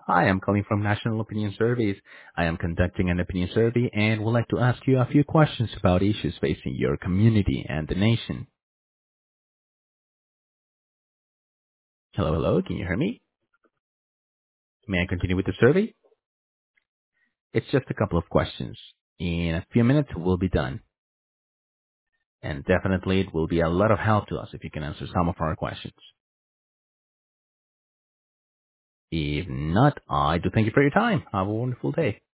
Hi, I'm calling from National Opinion Surveys. I am conducting an opinion survey and would like to ask you a few questions about issues facing your community and the nation. Hello, hello, can you hear me? May I continue with the survey? It's just a couple of questions. In a few minutes, we'll be done. And definitely it will be a lot of help to us if you can answer some of our questions. If not, I do thank you for your time. Have a wonderful day.